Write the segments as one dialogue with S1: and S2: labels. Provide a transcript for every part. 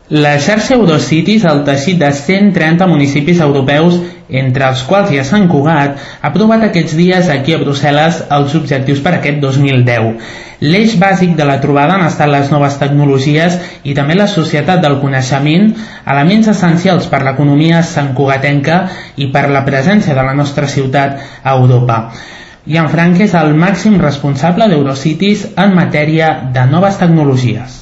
S1: La xarxa Eurocities, el teixit de 130 municipis europeus, entre els quals hi ha Sant Cugat, ha aprovat aquests dies aquí a Brussel·les els objectius per aquest 2010. L'eix bàsic de la trobada han estat les noves tecnologies i també la societat del coneixement, elements essencials per l'economia santcugatenca i per la presència de la nostra ciutat a Europa. Jan Frank és el màxim responsable d'Eurocities en matèria de noves tecnologies.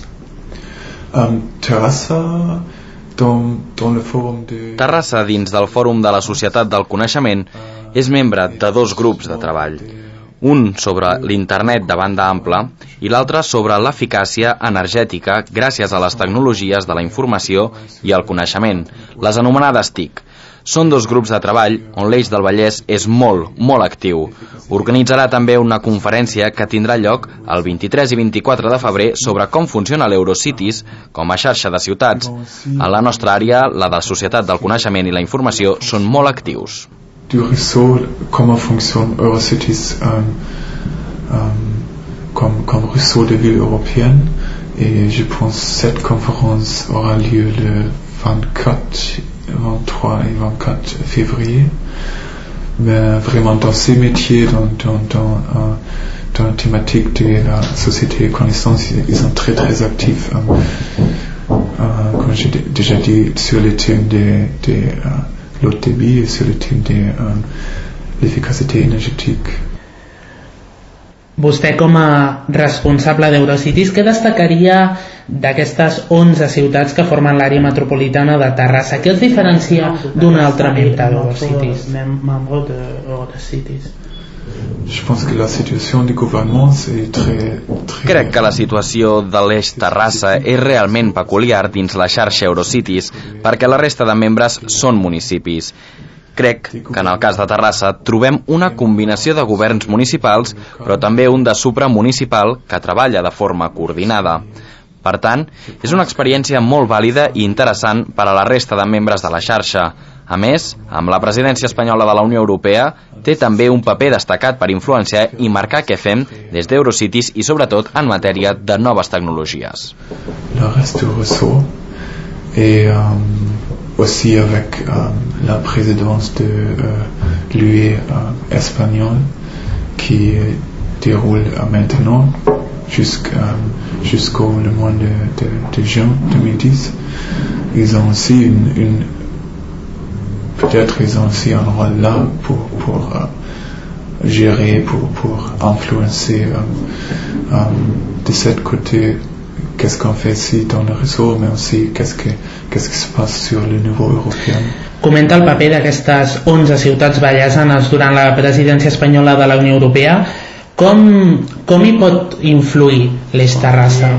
S2: Terrassa, dins del Fòrum de la Societat del Coneixement, és membre de dos grups de treball. Un sobre l'internet de banda ampla i l'altre sobre l'eficàcia energètica gràcies a les tecnologies de la informació i el coneixement, les anomenades TIC. Són dos grups de treball on l'Eix del Vallès és molt actiu. Organitzarà també una conferència que tindrà lloc el 23 i 24 de febrer sobre com funciona l'Eurocities com a xarxa de ciutats. En la nostra àrea, la de la Societat del Coneixement i la Informació, són molt actius.
S3: Du réseau, comment fonctionne Eurocities comme réseau de ville européenne. Et je pense que cette conférence aura lieu le 23 et 24 février. Mais vraiment dans ces métiers, dans la thématique de la société de connaissance, ils sont très actifs. Comme j'ai déjà dit, sur le thème de l'haut débit et sur le thème de l'efficacité énergétique.
S1: Vostè, com a responsable d'Eurocities, què destacaria d'aquestes 11 ciutats que formen l'àrea metropolitana de Terrassa? Què els diferencia d'un altre membre d'Eurocities?
S2: Crec que la situació de l'Eix Terrassa és realment peculiar dins la xarxa Eurocities perquè la resta de membres són municipis. Crec que en el cas de Terrassa trobem una combinació de governs municipals, però també un de supramunicipal que treballa de forma coordinada. Per tant, és una experiència molt vàlida i interessant per a la resta de membres de la xarxa. A més, amb la presidència espanyola de la Unió Europea, té també un paper destacat per influenciar i marcar què fem des d'Eurocities i sobretot en matèria de noves tecnologies.
S3: Le reste du réseau et aussi avec la présidence de l'UE espagnole qui déroule maintenant jusqu'au mois de juin 2010. Ils ont aussi peut-être ils ont aussi un rôle là pour gérer, pour influencer de ce côté qu'est-ce qu'on fait ici dans le réseau, mais aussi qu'est-ce qui se passe sur le niveau européen.
S1: Comenta el paper d'aquestes 11 ciutats vallesanes durant la presidència espanyola de la Unió Europea. Com hi pot influir l'Eix Terrassa?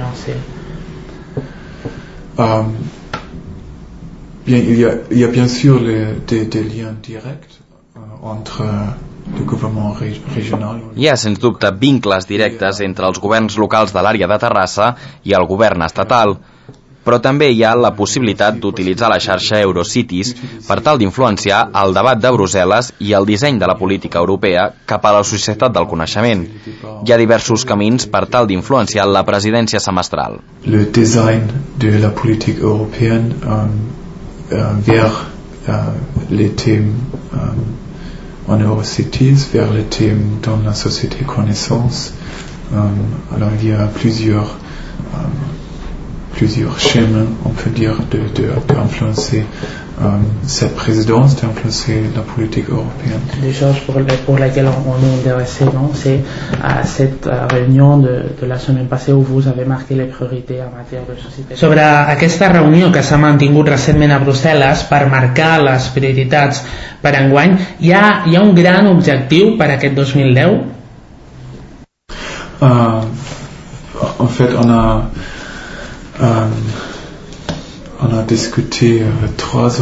S3: Il y a bien sûr des liens directs entre le gouvernement régional.
S2: Hi ha, sens dubte, vincles directes entre els governs locals de l'àrea de Terrassa i el govern estatal, però també hi ha la possibilitat d'utilitzar la xarxa Eurocities per tal d'influenciar el debat de Brussel·les i el disseny de la política europea cap a la societat del coneixement. Hi ha diversos camins per tal d'influenciar la presidència semestral.
S3: Le design de la politique européenne vers les thèmes en Eurocities, vers les thèmes dans la société de connaissance. Alors il y a plusieurs chemins, on peut dire, d'influencer cette présidence, d'influencer la politique européenne.
S1: Des choses pour lesquelles on est intéressé, non? C'est à cette réunion de la semaine passée où vous avez marqué les priorités en matière de société. Sobre aquesta reunió que s'ha mantingut recentment a Brussel·les per marcar les prioritats per enguany, hi ha un gran objectiu per aquest 2010?
S3: En fait, on a discuté trois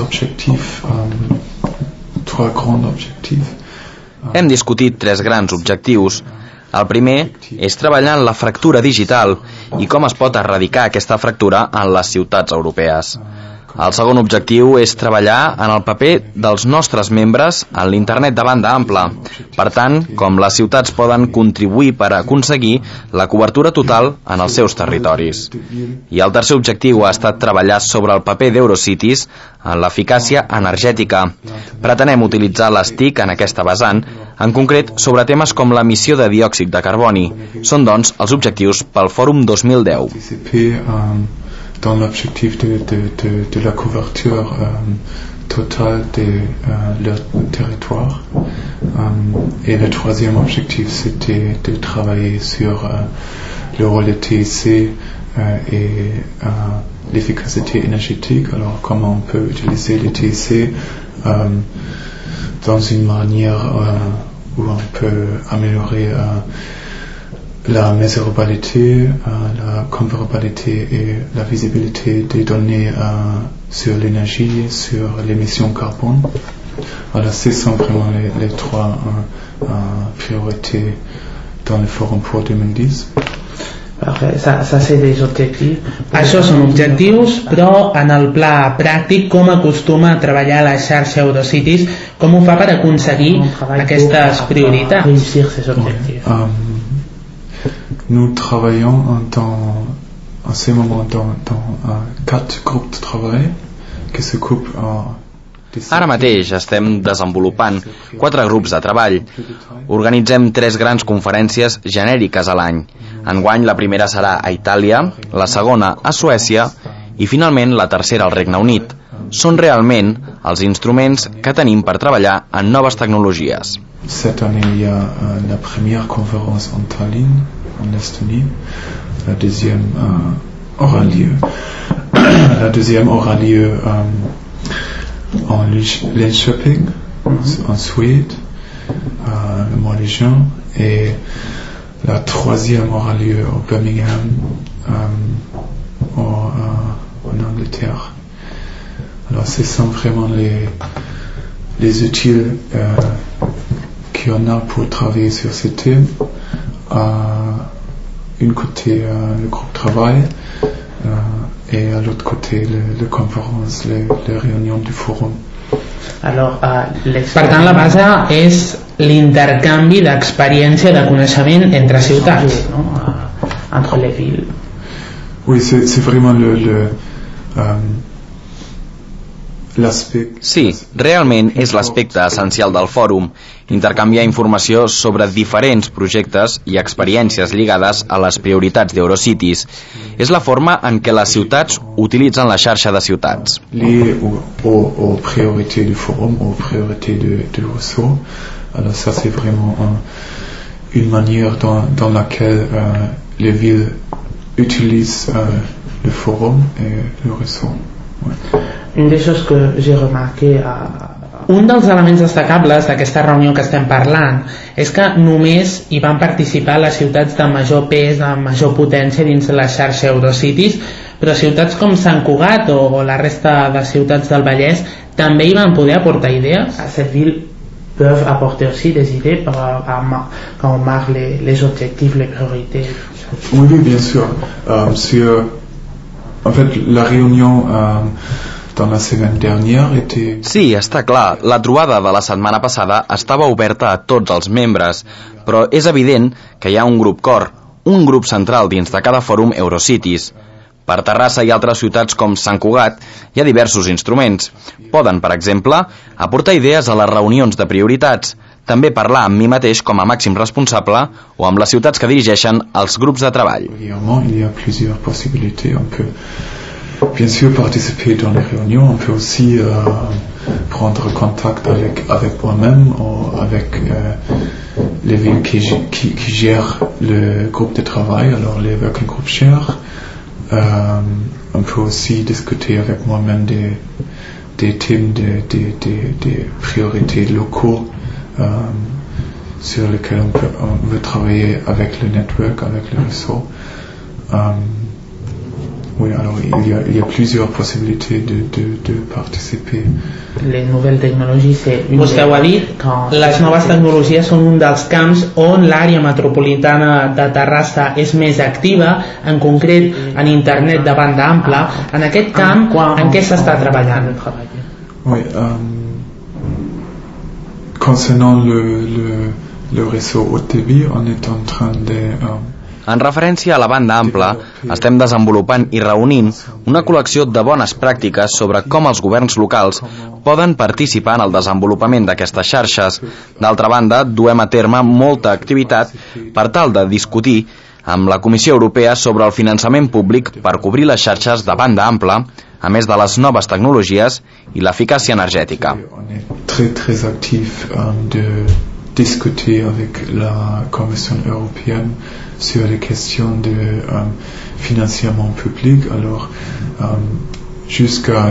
S3: grands objectifs.
S2: Hem discutit tres grans objectius. El primer és treballar en la fractura digital i com es pot erradicar aquesta fractura en les ciutats europees. El segon objectiu és treballar en el paper dels nostres membres en l'internet de banda ampla. Per tant, com les ciutats poden contribuir per aconseguir la cobertura total en els seus territoris. I el tercer objectiu ha estat treballar sobre el paper d'Eurocities en l'eficàcia energètica. Pretenem utilitzar les TIC en aquesta vessant, en concret sobre temes com l'emissió de diòxid de carboni. Són, doncs, els objectius pel Fòrum 2010.
S3: Dans l'objectif de la couverture totale de leur territoire. Et le troisième objectif, c'était de travailler sur le rôle de TIC et l'efficacité énergétique. Alors, comment on peut utiliser le TIC dans une manière où on peut améliorer la mesurabilité, la comparabilité et la visibilité des données sur l'énergie, sur l'émission carbone. Alors, ce sont vraiment les trois priorités dans le forum pour 2010.
S4: Ça c'est des objectifs.
S1: Això són objectius, però en el pla pràctic, com acostuma a treballar la xarxa Eurocities, com ho fa per aconseguir aquestes prioritats?
S4: Réussir ces objectifs.
S3: Nous travaillons en ce moment dans 4 groupes de travail qui s'occupent
S2: Ara mateix estem desenvolupant 4 grups de treball. Organitzem 3 grans conferències genèriques a l'any. Enguany la primera serà a Itàlia, la segona a Suècia i finalment la tercera al Regne Unit. Són realment els instruments que tenim per treballar en noves tecnologies.
S3: Cette année, il y a la première conférence en Tallinn, en Estonie. La deuxième aura lieu. La deuxième aura lieu en Linköping, en Suède, le mois de juin. Et la troisième aura lieu au Birmingham, en Angleterre. Alors, ce sont vraiment les outils qu'on a pour travailler sur ce thème. D'un côté, le groupe de travail, et à l'autre côté, la conférence, les réunions du forum.
S4: Alors,
S1: per tant, la base és l'intercanvi d'experiència de coneixement entre ciutats,
S4: no? Entre les villes.
S3: Oui, c'est vraiment
S2: Sí, realment és l'aspecte essencial del fòrum, intercanviar informació sobre diferents projectes i experiències lligades a les prioritats d'Eurocities. És la forma en què les ciutats utilitzen la xarxa de ciutats.
S3: Lié aux priorités du forum, aux priorités du réseau. Alors ça, c'est vraiment une manière dans laquelle les villes utilisent le forum et le réseau. Ouais.
S4: Une des choses que j'ai remarqué
S1: Un dels elements destacables d'aquesta reunió que estem parlant és que només hi van participar les ciutats de major pes, de major potència dins la xarxa Eurocities, però ciutats com Sant Cugat o la resta de ciutats del Vallès també hi van poder aportar idees.
S4: Cette ville peuvent apporter aussi des idées quand on marque les objectifs, les priorités.
S3: Oui, bien sûr. En fait, la réunion dans la semaine dernière était...
S2: Sí, està clar, la trobada de la setmana passada estava oberta a tots els membres, però és evident que hi ha un grup core, un grup central dins de cada fòrum Eurocities. Per Terrassa i altres ciutats com Sant Cugat hi ha diversos instruments. Poden, per exemple, aportar idees a les reunions de prioritats, també parlar amb mi mateix com a màxim responsable o amb les ciutats que dirigeixen els grups de treball.
S3: Il y a plusieurs possibilités. On peut bien sûr participer dans les réunions, on peut aussi prendre contact avec moi-même ou avec les villes qui gèrent le groupe de travail, alors les working group share. On peut aussi discuter avec moi-même des thèmes, des priorités locaux sur lesquels on veut travailler avec le network, avec le réseau. Oui, alors il y a plusieurs possibilités de participer.
S4: Les nouvelles technologies, c'est une
S1: Vostè ho ha dit, les noves tecnologies són un dels camps on l'àrea metropolitana de Terrassa és més activa, en concret en internet de banda ampla. En aquest camp, en què s'està treballant?
S3: Oui, concernant le réseau haute débit, on est en train de...
S2: En referència a la banda ampla, estem desenvolupant i reunint una col·lecció de bones pràctiques sobre com els governs locals poden participar en el desenvolupament d'aquestes xarxes. D'altra banda, duem a terme molta activitat per tal de discutir amb la Comissió Europea sobre el finançament públic per cobrir les xarxes de banda ampla, a més de les noves tecnologies i l'eficàcia energètica.
S3: On est très actif de discuter avec la Commission européenne sur les questions de financement public. Alors, jusqu'à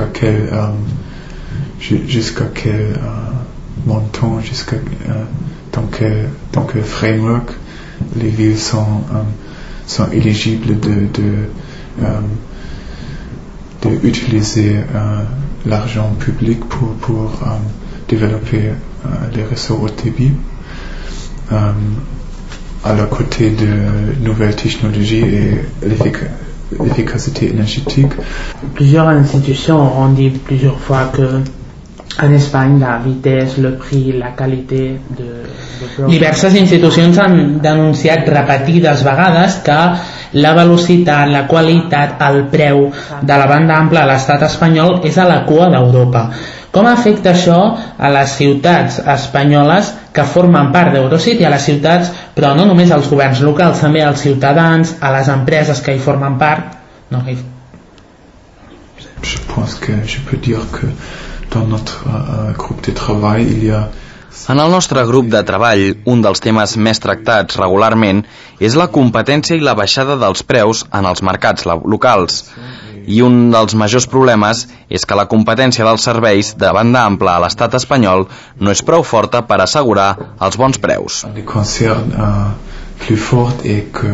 S3: quel montant, dans quel framework les villes sont éligibles de utiliser l'argent public pour développer les réseaux haute débit. À la côté de nouvelles technologies et l'efficacité énergétique.
S4: Plusieurs institutions ont dit plusieurs fois que en Espagne la vitesse, le prix, la qualité de...
S1: Diverses institucions han denunciat repetides vegades que la velocitat, la qualitat, el preu de la banda ampla a l'estat espanyol és a la cua d'Europa. Com afecta això a les ciutats espanyoles que formen part d'Eurocity, a les ciutats, però no només als governs locals, també als ciutadans, a les empreses que hi formen part? No,
S3: Je pense que je peux dire que dans notre groupe de travail il y a...
S2: En el nostre grup de treball, un dels temes més tractats regularment és la competència i la baixada dels preus en els mercats locals. I un dels majors problemes és que la competència dels serveis de banda ampla a l'estat espanyol no és prou forta per assegurar els bons preus.
S3: Le concern plus fort est que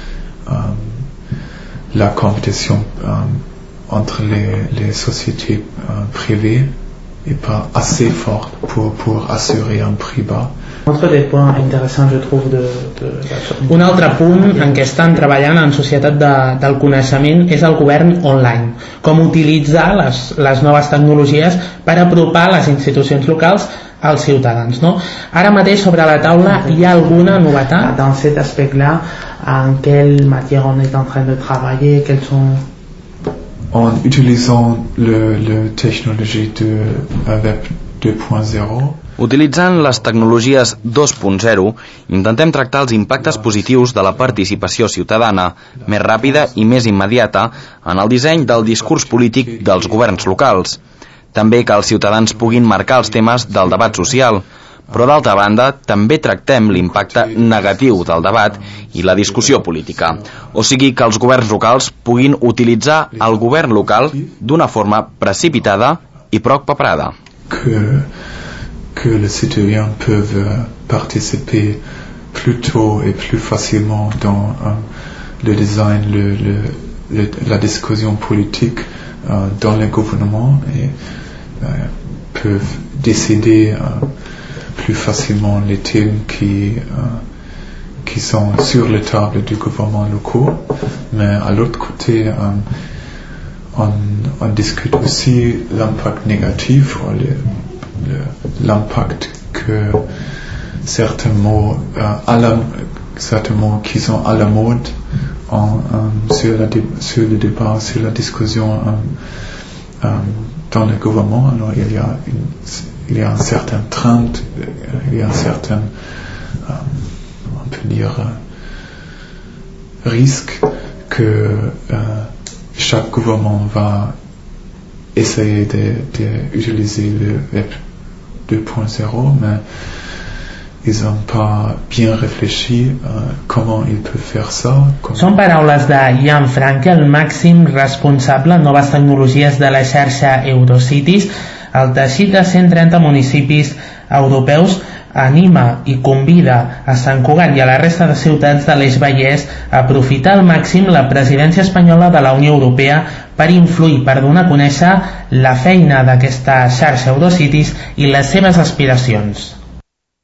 S3: la compétition entre les sociétés privées n'est pas assez forte pour assurer un prix bas.
S4: Un autre des points intéressants, je trouve,
S1: Un altre punt en què estan treballant en societat del coneixement és el govern online. Com utilitzar les noves tecnologies per apropar les institucions locals als ciutadans. No? Ara mateix sobre la taula hi ha alguna novetat?
S4: Dans cet aspect-là, en quelle matière on est en train de travailler, quels sont...
S3: En utilisant la technologie de Web 2.0,
S2: utilitzant les tecnologies 2.0, intentem tractar els impactes positius de la participació ciutadana, més ràpida i més immediata en el disseny del discurs polític dels governs locals. També que els ciutadans puguin marcar els temes del debat social, però d'altra banda també tractem l'impacte negatiu del debat i la discussió política, o sigui que els governs locals puguin utilitzar el govern local d'una forma precipitada i poc preparada.
S3: Que les citoyens peuvent participer plus tôt et plus facilement dans le design, la discussion politique dans le gouvernement et peuvent décider plus facilement les thèmes qui sont sur la table du gouvernement local. Mais à l'autre côté, on discute aussi l'impact négatif, l'impact que certains mots qui sont à la mode sur le débat, sur la discussion dans le gouvernement. Alors il y a un certain trend, il y a un certain, on peut dire, risque que chaque gouvernement va essayer d'utiliser le Web 2.0, mais ils n'ont pas bien réfléchi comment ils peuvent faire ça.
S1: Són paraules de Jan Franke, el màxim responsable en noves tecnologies de la xarxa Eurocities, el teixit de 130 municipis europeus anima i convida a Sant Cugat i a la resta de ciutats de l'Eix Vallès a aprofitar al màxim la presidència espanyola de la Unió Europea per influir, per donar a conèixer la feina d'aquesta xarxa Eurocities i les seves aspiracions.